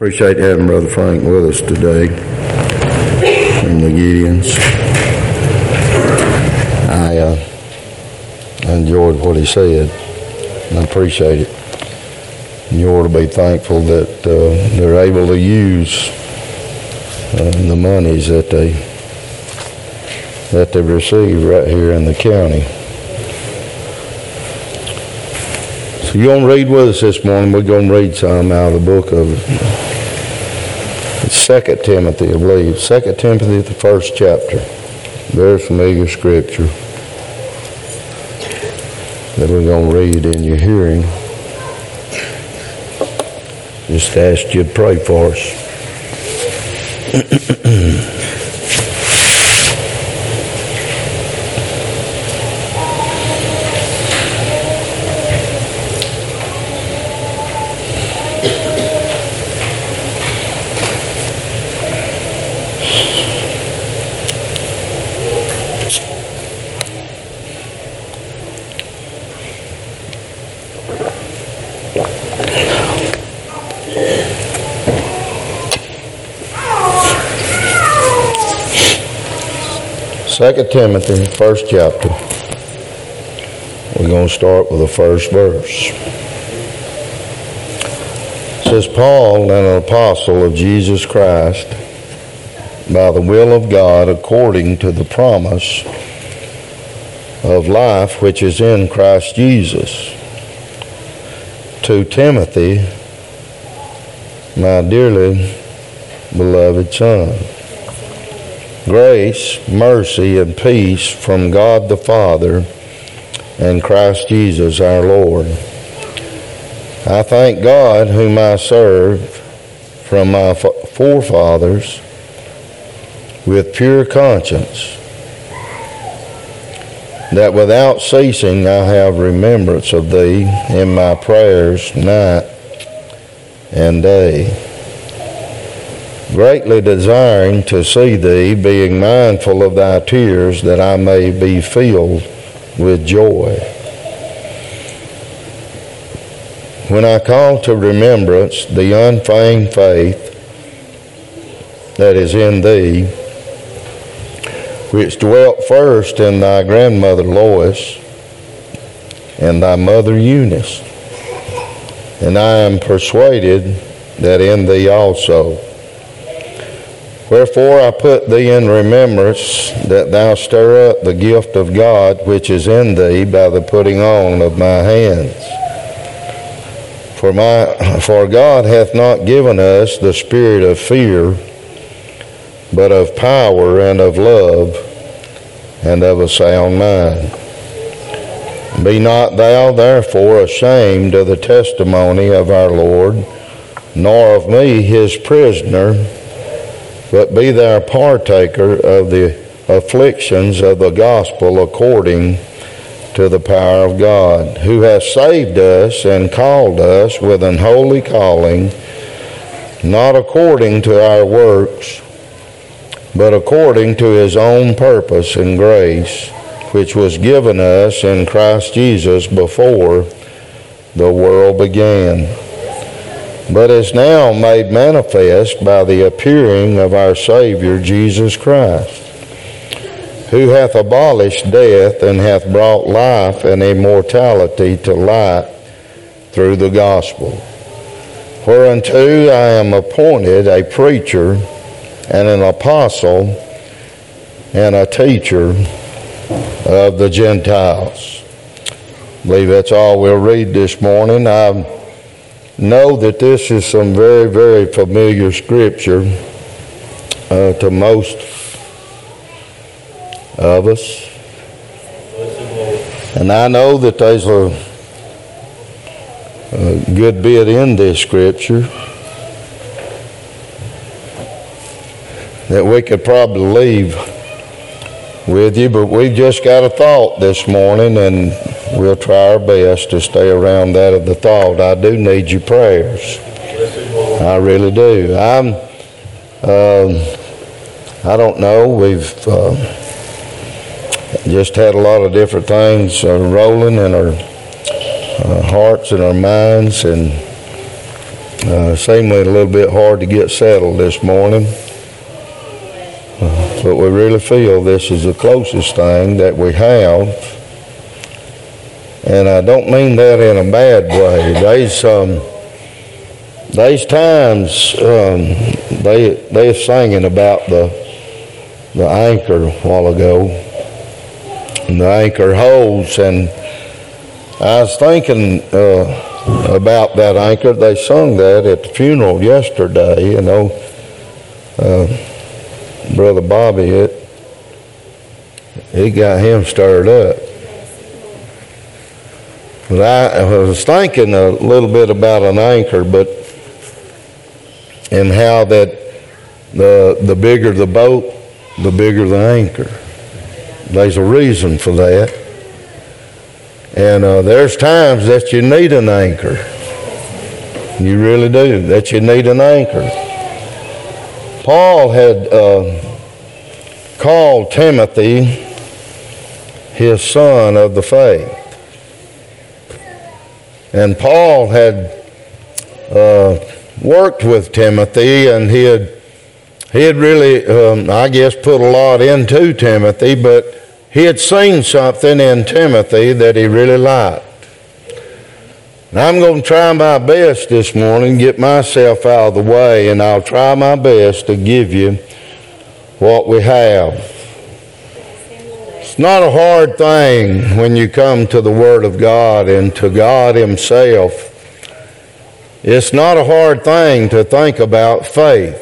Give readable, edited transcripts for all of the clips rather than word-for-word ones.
Appreciate having Brother Frank with us today from the Gideons. I enjoyed what he said, and I appreciate it. You ought to be thankful that they're able to use the monies that they receive right here in the county. So you're going to read with us this morning. We're going to read some out of the book of 2 Timothy, I believe. 2 Timothy, the first chapter. Very familiar scripture that we're going to read in your hearing. Just ask you to pray for us. 2 Timothy, first chapter. We're going to start with the first verse. It says, Paul, an apostle of Jesus Christ, by the will of God, according to the promise of life which is in Christ Jesus, to Timothy, my dearly beloved son. Grace, mercy, and peace from God the Father and Christ Jesus our Lord. I thank God whom I serve from my forefathers with pure conscience, that without ceasing I have remembrance of thee in my prayers night and day, greatly desiring to see thee, being mindful of thy tears, that I may be filled with joy. When I call to remembrance the unfeigned faith that is in thee, which dwelt first in thy grandmother Lois and thy mother Eunice, and I am persuaded that in thee also. Wherefore I put thee in remembrance that thou stir up the gift of God which is in thee by the putting on of my hands. For God hath not given us the spirit of fear, but of power and of love and of a sound mind. Be not thou therefore ashamed of the testimony of our Lord, nor of me his prisoner, but be thou partaker of the afflictions of the gospel according to the power of God, who hath saved us and called us with an holy calling, not according to our works, but according to his own purpose and grace, which was given us in Christ Jesus before the world began, but is now made manifest by the appearing of our Savior Jesus Christ, who hath abolished death and hath brought life and immortality to light through the gospel, whereunto I am appointed a preacher and an apostle and a teacher of the Gentiles. I believe that's all we'll read this morning. I know that this is some very, very familiar scripture to most of us. And I know that there's a good bit in this scripture that we could probably leave with you, but we've just got a thought this morning, and we'll try our best to stay around that of the thought. I do need your prayers. I really do. I don't know. We've just had a lot of different things rolling in our hearts and our minds, and Seemingly a little bit hard to get settled this morning. But we really feel this is the closest thing that we have. And I don't mean that in a bad way. There's times they're singing about the anchor a while ago. And the anchor holds. And I was thinking about that anchor. They sung that at the funeral yesterday. You know, Brother Bobby, he got him stirred up. But I was thinking a little bit about an anchor, and how that the bigger the boat, the bigger the anchor. There's a reason for that. And there's times that you need an anchor. You really do, that you need an anchor. Paul had called Timothy his son of the faith. And Paul had worked with Timothy, and he had really, I guess, put a lot into Timothy, but he had seen something in Timothy that he really liked. And I'm going to try my best this morning, get myself out of the way, and I'll try my best to give you what we have. It's not a hard thing when you come to the Word of God and to God Himself. It's not a hard thing to think about faith.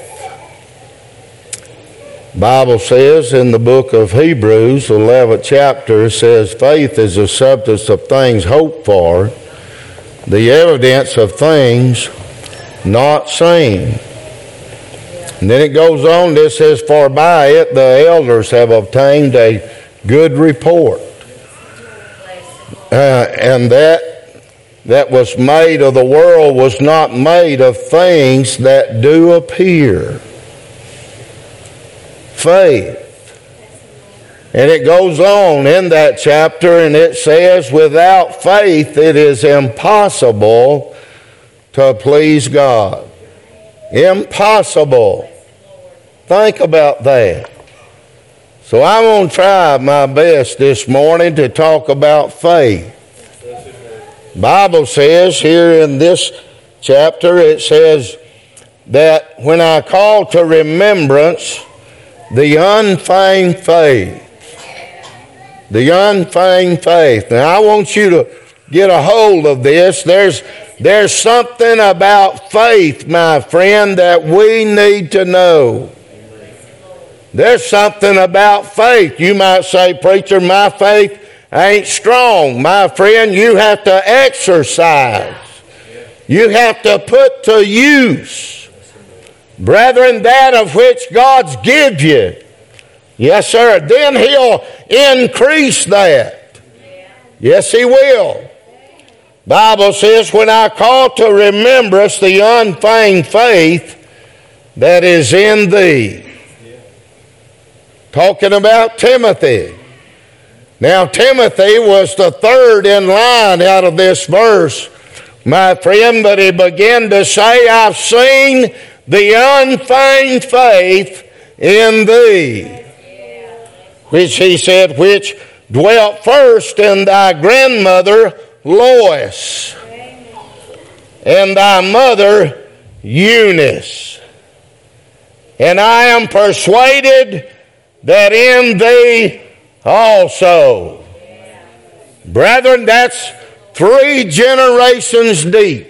The Bible says in the book of Hebrews, 11th chapter, it says, faith is the substance of things hoped for, the evidence of things not seen. And then it goes on, this says, for by it the elders have obtained a good report. And that was made of the world was not made of things that do appear. Faith. And it goes on in that chapter, and it says, without faith it is impossible to please God. Impossible. Think about that. So I'm going to try my best this morning to talk about faith. The Bible says here in this chapter, it says that when I call to remembrance the unfeigned faith. The unfeigned faith. Now I want you to get a hold of this. There's something about faith, my friend, that we need to know. There's something about faith. You might say, preacher, my faith ain't strong. My friend, you have to exercise. You have to put to use, brethren, that of which God's give you. Yes, sir. Then He'll increase that. Yes, He will. Bible says, when I call to remembrance the unfeigned faith that is in thee. Talking about Timothy. Now, Timothy was the third in line out of this verse, my friend, but he began to say, I've seen the unfeigned faith in thee. Which he said, which dwelt first in thy grandmother Lois, and thy mother Eunice. And I am persuaded that in thee also. Brethren, that's 3 generations deep.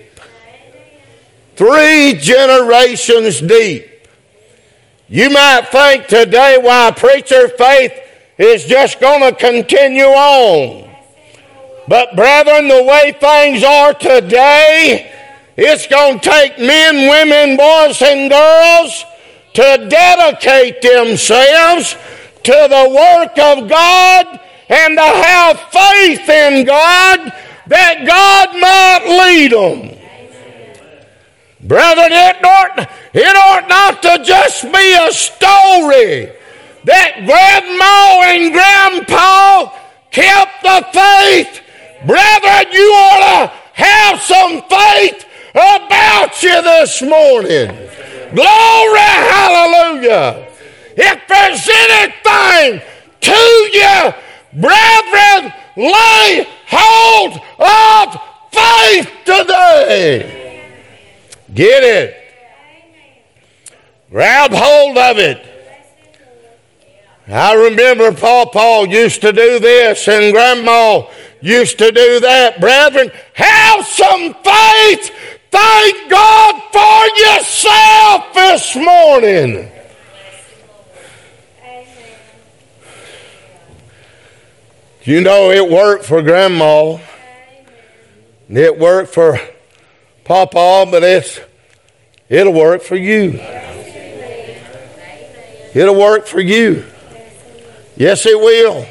3 generations deep. You might think today, why, preacher, faith is just going to continue on. But brethren, the way things are today, it's going to take men, women, boys, and girls to dedicate themselves to the work of God and to have faith in God that God might lead them. Brethren, it ought not to just be a story that grandma and grandpa kept the faith. Brethren, you ought to have some faith about you this morning. Glory, hallelujah. If there's anything to you, brethren, lay hold of faith today. Get it. Grab hold of it. I remember Paul used to do this and Grandma used to do that. Brethren, have some faith. Thank God for yourself this morning. You know, it worked for Grandma. It worked for Papa, but it'll work for you. It'll work for you. Yes, it will.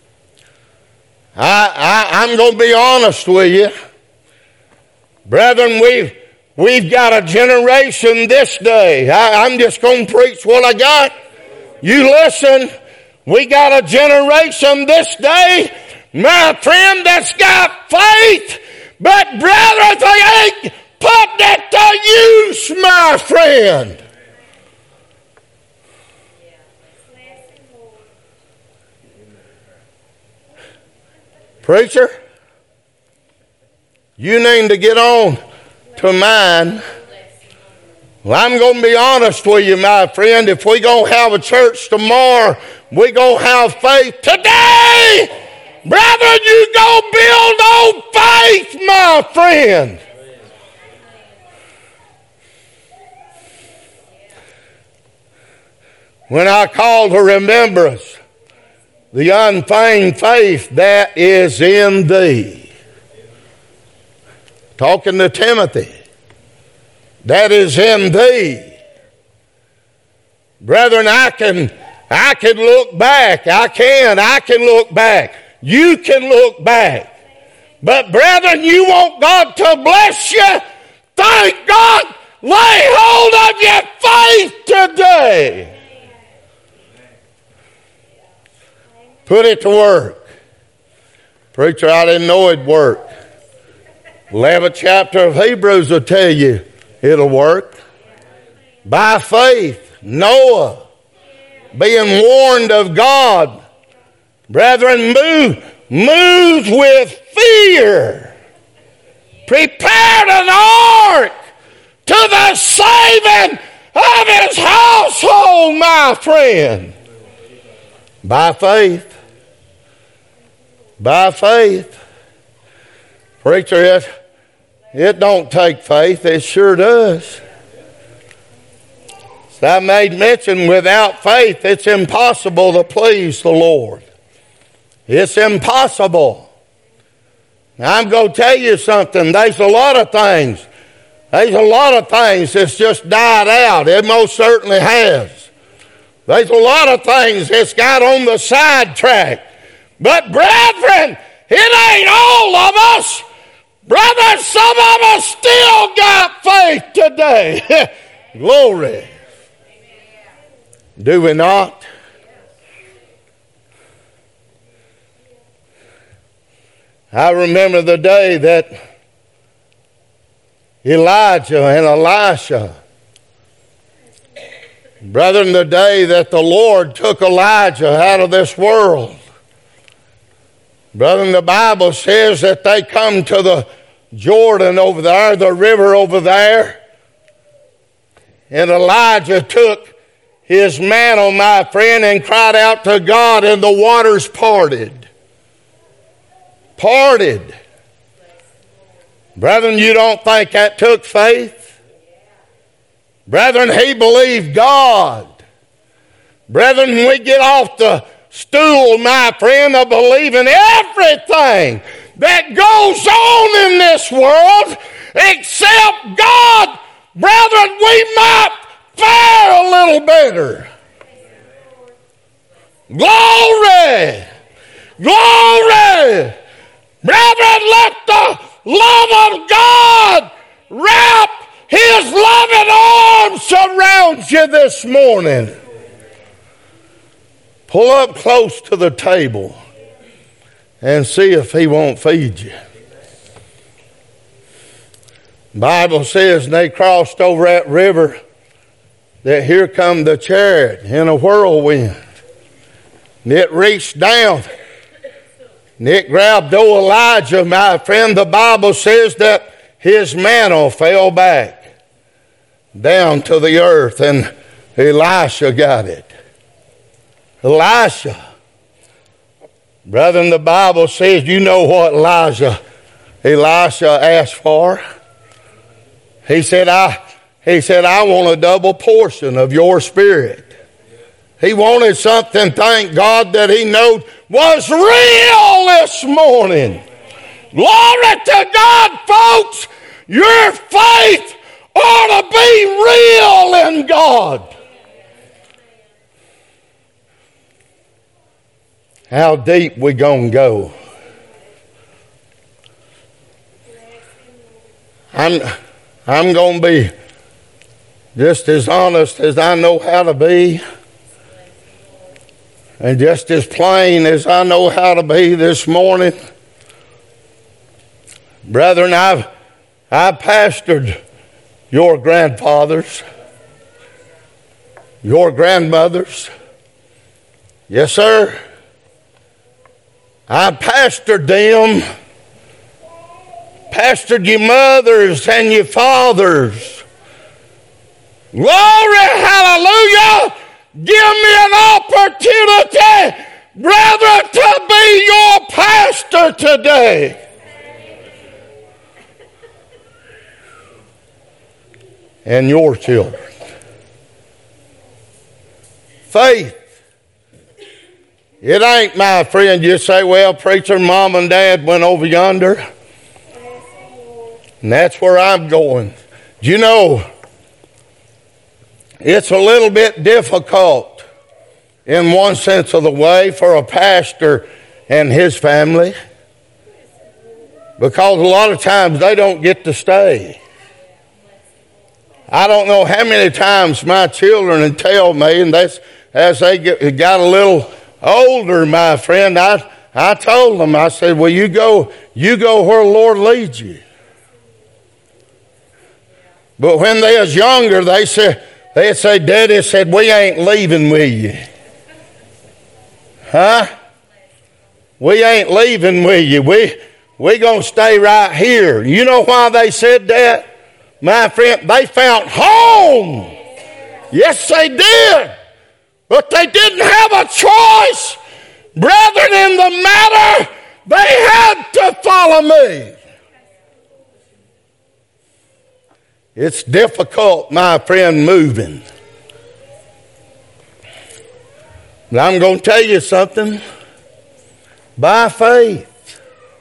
I'm going to be honest with you. Brethren, we've got a generation this day. I'm just going to preach what I got. You listen. We got a generation this day, my friend, that's got faith, but brethren, they ain't putting it to use, my friend. Preacher, you need to get on to mine. Well, I'm going to be honest with you, my friend. If we're going to have a church tomorrow, we're going to have faith today. Brethren, you go build on faith, my friend. When I call to remembrance the unfeigned faith that is in thee. Talking to Timothy. That is in thee. Brethren, I can look back. I can look back. You can look back. But brethren, you want God to bless you? Thank God. Lay hold of your faith today. Put it to work. Preacher, I didn't know it'd work. 11th chapter of Hebrews will tell you it'll work. By faith, Noah, being warned of God, brethren, moved with fear, prepared an ark to the saving of his household, my friend. By faith. By faith. Preacher, it don't take faith. It sure does. So I made mention, without faith, it's impossible to please the Lord. It's impossible. Now, I'm going to tell you something. There's a lot of things. There's a lot of things that's just died out. It most certainly has. There's a lot of things that's got on the sidetrack. But brethren, it ain't all of us. Brethren, some of us still got faith today. Glory. Do we not? I remember the day that Elijah and Elisha, brethren, the day that the Lord took Elijah out of this world. Brethren, the Bible says that they come to the Jordan over there, the river over there, and Elijah took his mantle, my friend, and cried out to God, and the waters parted. Parted. Brethren, you don't think that took faith? Brethren, he believed God. Brethren, we get off the stool, my friend, of believing everything that goes on in this world except God. Brethren, we might fare a little better. Glory! Glory! Brethren, let the love of God wrap His loving arms around you this morning. Pull up close to the table and see if He won't feed you. The Bible says, and they crossed over that river, that here come the chariot in a whirlwind. And it reached down, and it grabbed old Elijah, my friend. The Bible says that his mantle fell back down to the earth, and Elisha got it. Elisha. Brethren, the Bible says, you know what Elisha asked for? He said, I want a double portion of your spirit. He wanted something, thank God, that he knew was real this morning. Glory to God, folks. Your faith ought to be real in God. How deep we gonna go? I'm gonna be just as honest as I know how to be, and just as plain as I know how to be this morning. Brethren, I've pastored your grandfathers, your grandmothers. Yes, sir. I pastored them, pastored your mothers and your fathers. Glory, hallelujah. Give me an opportunity, brother, to be your pastor today. And your children. Faith. It ain't, my friend, you say, well, preacher, mom and dad went over yonder. And that's where I'm going. Do you know, it's a little bit difficult in one sense of the way for a pastor and his family, because a lot of times they don't get to stay. I don't know how many times my children tell me, and that's as they got a little older, my friend, I told them, I said, well, you go where the Lord leads you. But when they was younger, they'd say, Daddy said, we ain't leaving with you. Huh? We ain't leaving with you. We gonna stay right here. You know why they said that? My friend, they found home. Yes, they did. But they didn't have a choice. Brethren, in the matter, they had to follow me. It's difficult, my friend, moving. But I'm going to tell you something. By faith.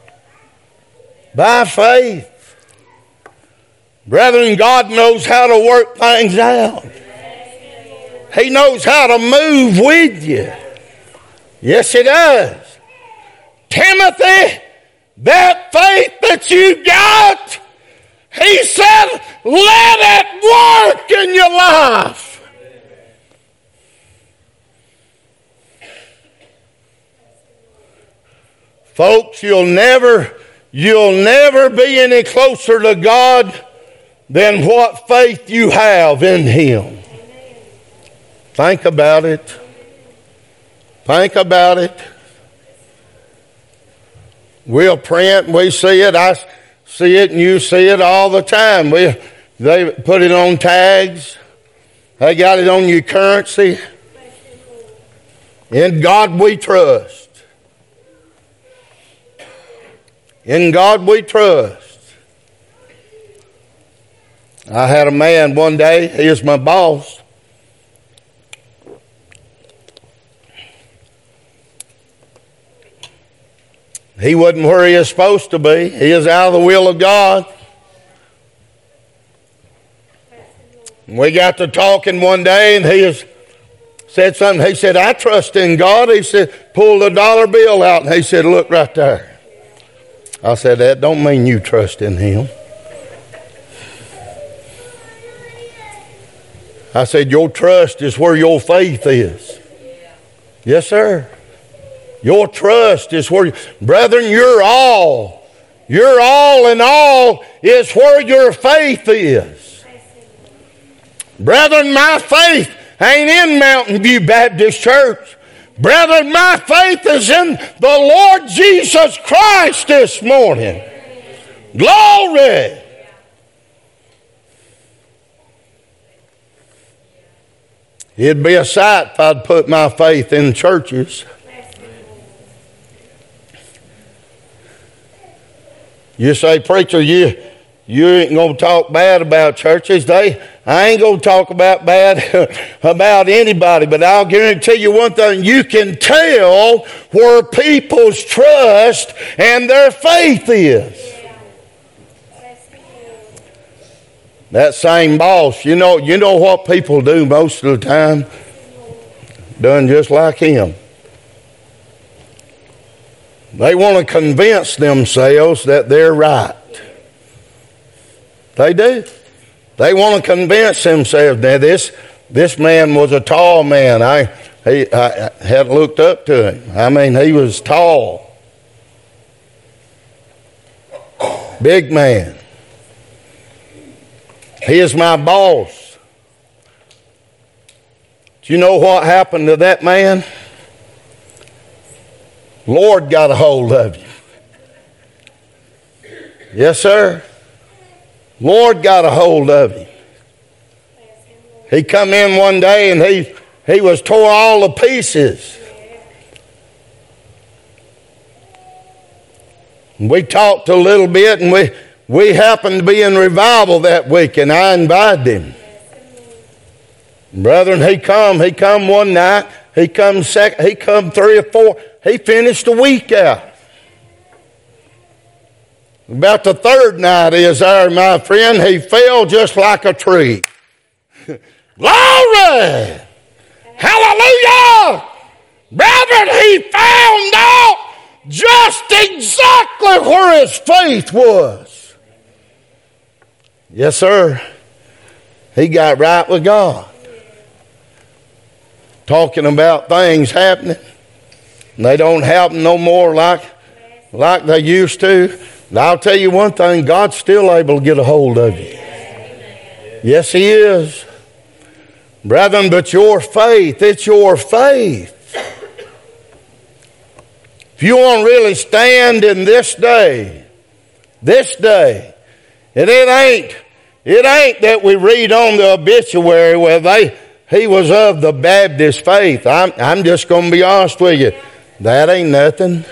By faith. Brethren, God knows how to work things out. He knows how to move with you. Yes, He does. Timothy, that faith that you got, he said, let it work in your life. Folks, you'll never be any closer to God than what faith you have in Him. Think about it. Think about it. We'll print, we see it, I see it, and you see it all the time. They put it on tags. They got it on your currency. In God we trust. In God we trust. I had a man one day, he was my boss. He wasn't where he was supposed to be. He is out of the will of God. We got to talking one day, and he said something. He said, I trust in God. He said, pull the dollar bill out. And he said, look right there. I said, that don't mean you trust in Him. I said, your trust is where your faith is. Yes, sir. Your trust is where, brethren, you're all in all is where your faith is. Brethren, my faith ain't in Mountain View Baptist Church. Brethren, my faith is in the Lord Jesus Christ this morning. Glory! It'd be a sight if I'd put my faith in churches. You say, preacher, you ain't going to talk bad about churches. I ain't going to talk about bad about anybody, but I'll guarantee you one thing. You can tell where people's trust and their faith is. That same boss, you know what people do most of the time? Done just like him. They want to convince themselves that they're right. They do. They want to convince themselves. Now, this man was a tall man. I had looked up to him. I mean, he was tall. Big man. He is my boss. Do you know what happened to that man? Lord got a hold of you. Yes, sir. Lord got a hold of him. He come in one day and he was tore all to pieces. We talked a little bit, and we happened to be in revival that week, and I invited him. Brethren, he come one night, he come 3 or 4, he finished the week out. About the third night is there, my friend, he fell just like a tree. Glory! Hallelujah! Brethren, he found out just exactly where his faith was. Yes, sir. He got right with God. Talking about things happening. And they don't happen no more like they used to. And I'll tell you one thing, God's still able to get a hold of you. Yes, He is. Brethren, but your faith, it's your faith. If you want to really stand in this day, and it ain't that we read on the obituary where he was of the Baptist faith. I'm just going to be honest with you. That ain't nothing.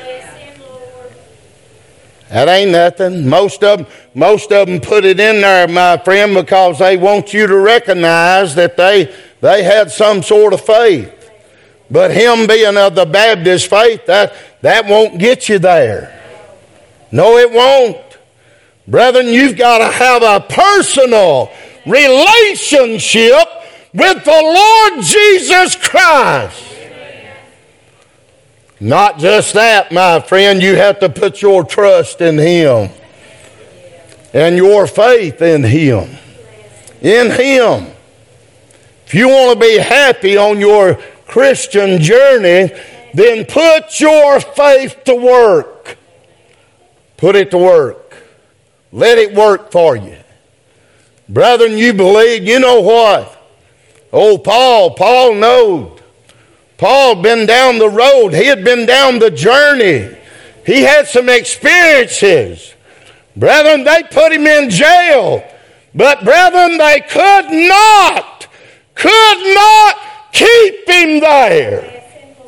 That ain't nothing. Most of them put it in there, my friend, because they want you to recognize that they had some sort of faith. But him being of the Baptist faith, that won't get you there. No, it won't. Brethren, you've got to have a personal relationship with the Lord Jesus Christ. Not just that, my friend, you have to put your trust in Him and your faith in Him. In Him. If you want to be happy on your Christian journey, then put your faith to work. Put it to work. Let it work for you. Brethren, you believe, you know what? Oh, Paul knows. Paul had been down the road. He had been down the journey. He had some experiences. Brethren, they put him in jail. But brethren, they could not keep him there.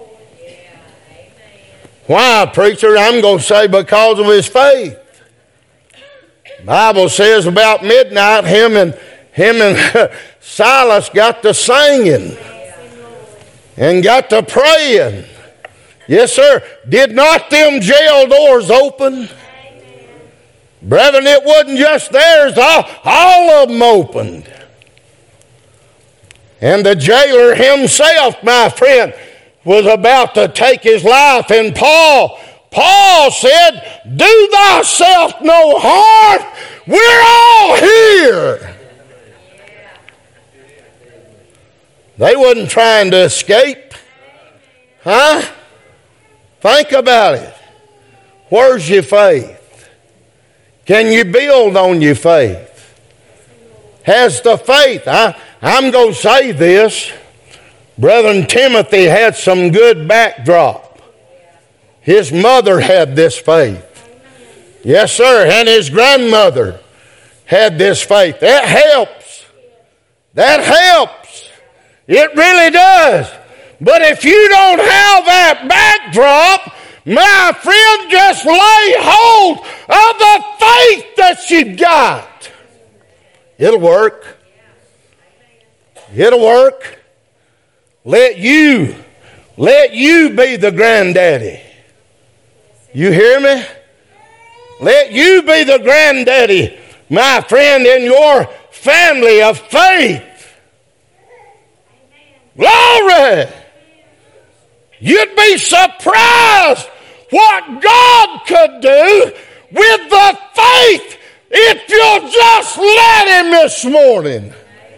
Why, preacher? I'm going to say because of his faith. The Bible says about midnight, him and Silas got to singing and got to praying. Yes, sir. Did not them jail doors open? Brethren, it wasn't just theirs. All of them opened. And the jailer himself, my friend, was about to take his life. And Paul said, do thyself no harm. We're all here. They wasn't trying to escape. Huh? Think about it. Where's your faith? Can you build on your faith? Has the faith, I'm going to say this, Brother Timothy had some good backdrop. His mother had this faith. Yes, sir, and his grandmother had this faith. That helps. That helps. It really does. But if you don't have that backdrop, my friend, just lay hold of the faith that you've got. It'll work. It'll work. Let you be the granddaddy. You hear me? Let you be the granddaddy, my friend, in your family of faith. Glory! You'd be surprised what God could do with the faith if you'll just let Him this morning.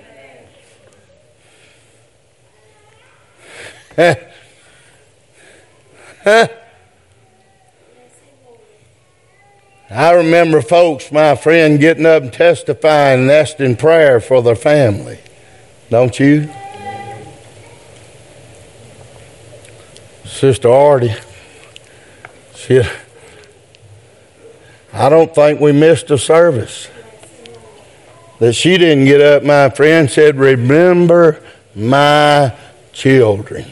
I remember folks, my friend, getting up and testifying and asking prayer for their family. Don't you? Sister Artie, I don't think we missed a service that she didn't get up, my friend, said, remember my children.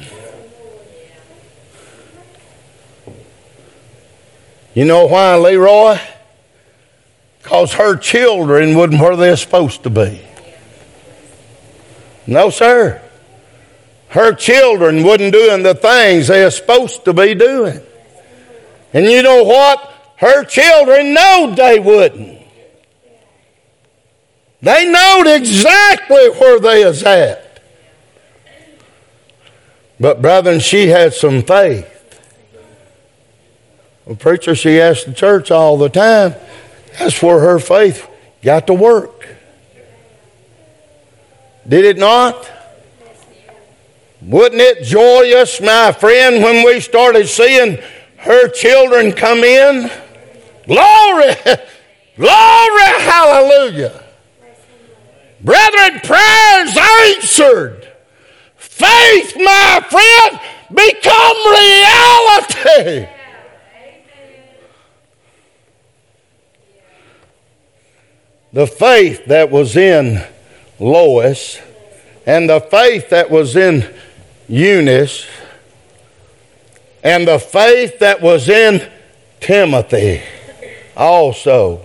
You know why, Leroy? Because her children wasn't where they're supposed to be. No, sir. Her children wasn't doing the things they're supposed to be doing. And you know what? Her children knowed they wouldn't. They knowed exactly where they was at. But brethren, she had some faith. Well, preacher, she asked the church all the time. That's where her faith got to work. Did it not? Wasn't it joyous, my friend, when we started seeing her children come in? Glory! Glory! Hallelujah! Brethren, prayers answered. Faith, my friend, become reality. The faith that was in Lois and the faith that was in Eunice and the faith that was in Timothy also.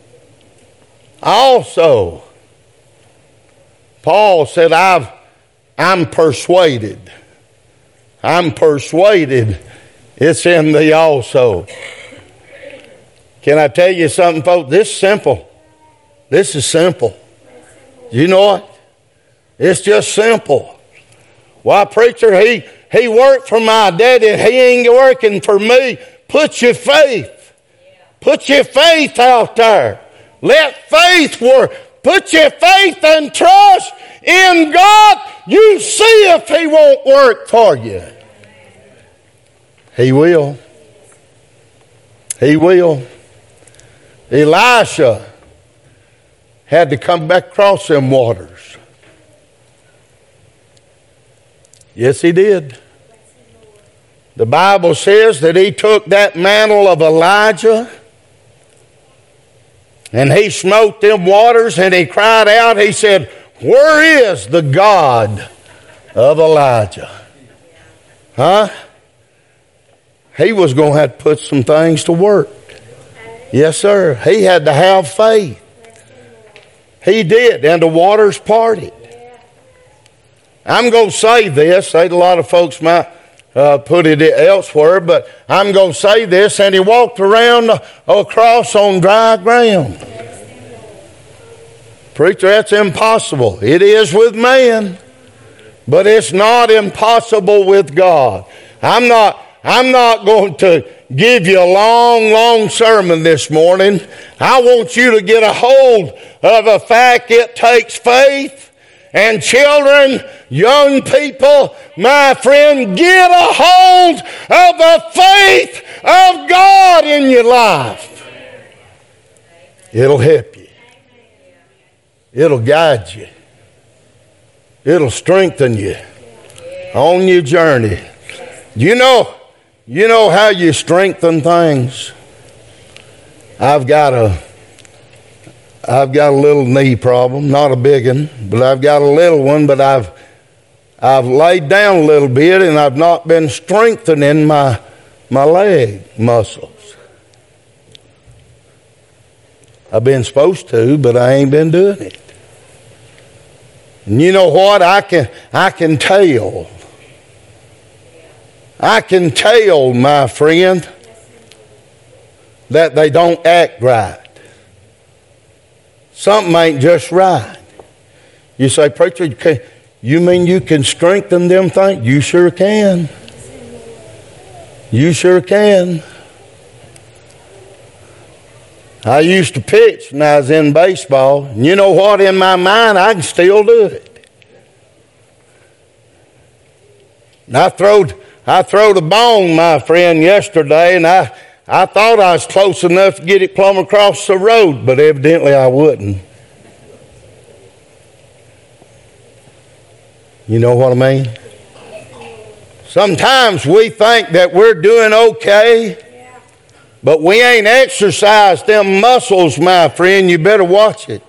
Paul said, I'm persuaded. I'm persuaded it's in thee also. Can I tell you something, folks? This is simple. This is simple. You know what? It's just simple. Why, preacher, he worked for my daddy and he ain't working for me. Put your faith. Put your faith out there. Let faith work. Put your faith and trust in God. You see if He won't work for you. He will. He will. Elisha had to come back across them waters. Yes, he did. The Bible says that he took that mantle of Elijah and he smote them waters and he cried out. He said, where is the God of Elijah? Huh? He was going to have to put some things to work. Yes, sir. He had to have faith. He did, and the waters parted. I'm going to say this. A lot of folks might put it elsewhere, but I'm going to say this. And he walked around across on dry ground. Preacher, that's impossible. It is with man, but it's not impossible with God. I'm not going to give you a long sermon this morning. I want you to get a hold of the fact it takes faith. And children, young people, my friend, get a hold of the faith of God in your life. It'll help you. It'll guide you. It'll strengthen you on your journey. You know how you strengthen things? I've got a little knee problem, not a big one, but I've got a little one, but I've laid down a little bit and I've not been strengthening my leg muscles. I've been supposed to, but I ain't been doing it. And you know what? I can tell. I can tell, my friend, that they don't act right. Something ain't just right. You say, preacher, you mean you can strengthen them things? You sure can. You sure can. I used to pitch when I was in baseball. And you know what? In my mind, I can still do it. And I throwed a bone, my friend, yesterday, and I thought I was close enough to get it plumb across the road, but evidently I wouldn't. You know what I mean? Sometimes we think that we're doing okay, but we ain't exercised them muscles, my friend. You better watch it.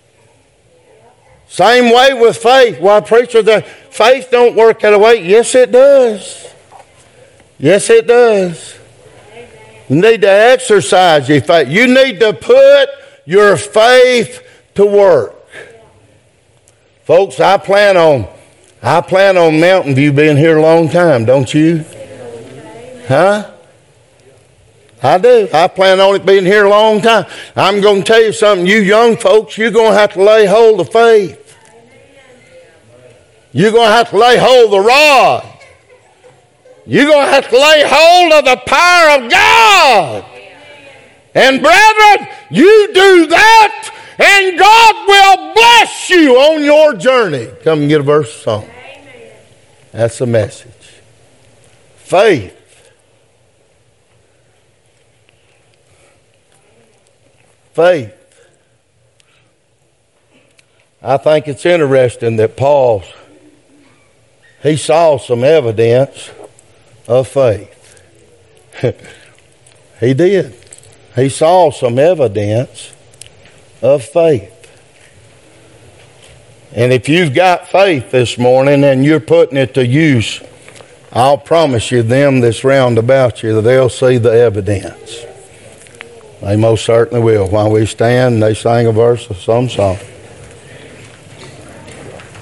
Same way with faith. Why, preacher, the faith don't work that way. Yes, it does. Yes, it does. You need to exercise your faith. You need to put your faith to work. Folks, I plan on Mountain View being here a long time, don't you? Huh? I do. I plan on it being here a long time. I'm going to tell you something. You young folks, you're going to have to lay hold of faith. You're going to have to lay hold of the rod. You're going to have to lay hold of the power of God. And brethren, you do that and God will bless you on your journey. Come and get a verse of song. That's the message. Faith. Faith. I think it's interesting that Paul, he saw some evidence of faith. He did. He saw some evidence of faith. And if you've got faith this morning and you're putting it to use, I'll promise you, them that's round about you, they'll see the evidence. They most certainly will. While we stand, they sang a verse of some song.